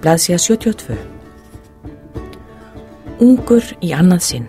Blaðsíða 72. Ungur í annað sinn.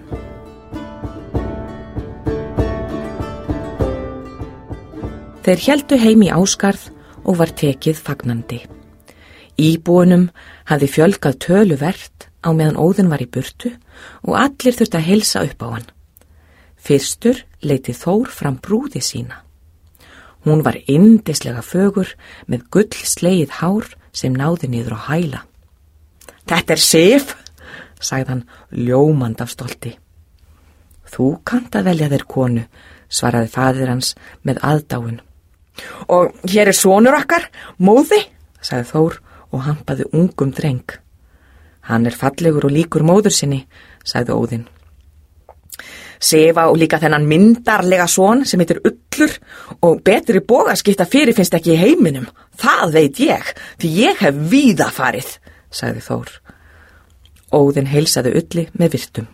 Þeir héldu heim í Ásgarð og var tekið fagnandi. Íbúunum hafði fjölgað töluvert á meðan Óðinn var í burtu og allir þurfti að heilsa upp á hann. Fyrstur leiti Þór fram brúði sína. Hún var yndislega fögur með gullslegið hár sem náði niður á hæla. Þetta Sif, sagði hann ljómand af stolti. Þú kannt að velja þér konu, svaraði faðir hans með aðdáun. Og hér sonur okkar, Móði, sagði Þór og hampaði ungum dreng. Hann fallegur og líkur móður sinni, sagði Óðinn. Sif á líka þennan myndarlega son sem heitir Ullur og betri bogaskipta fyrirfinnst ekki í heiminum. Það veit ég, því ég hef víða farið, sagði Þór. Óðinn heilsaði Ulli með virtum.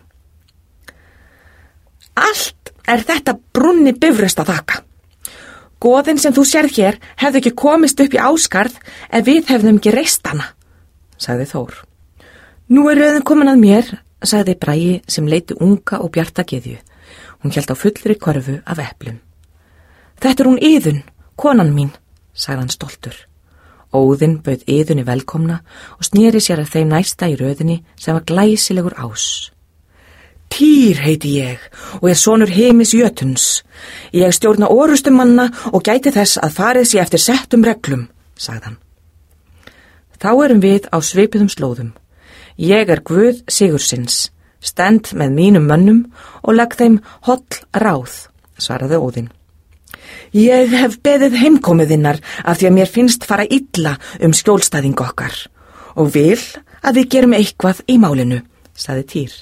Allt þetta brúnni bifröst að þakka. Goðin sem þú sérð hér hefðu ekki komist upp í Ásgarð ef við hefðum ekki reist hana, sagði Þór. Nú röðin komin að mér, sagði Bragi sem leiti unga og bjarta gyðju. Hún hélt á fullri korfu af eplum. Þetta hún Iðunn, konan mín, sagði hann stoltur. Óðinn bauð Iðunni velkomna og sneri sér að þeim næsta í röðinni sem var glæsilegur ás. Týr heiti ég og sonur Heimis Jötuns. Ég stjórna orrustum manna og gæti þess að farið sé eftir settum reglum, sagði hann. Þá erum við á svipuðum slóðum. Ég Guð Sigursins, stend með mínum mönnum og legg þeim holl ráð, svaraði Óðinn. Ég hef beðið heimkomiðinnar af því að mér finnst fara illa skjólstæðing okkar og vil að við gerum eitthvað í málinu, sagði Týr.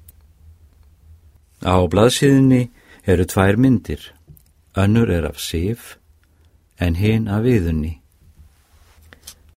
Á blaðsíðunni eru 2 myndir. Önnur af Sif en hin af Iðunni.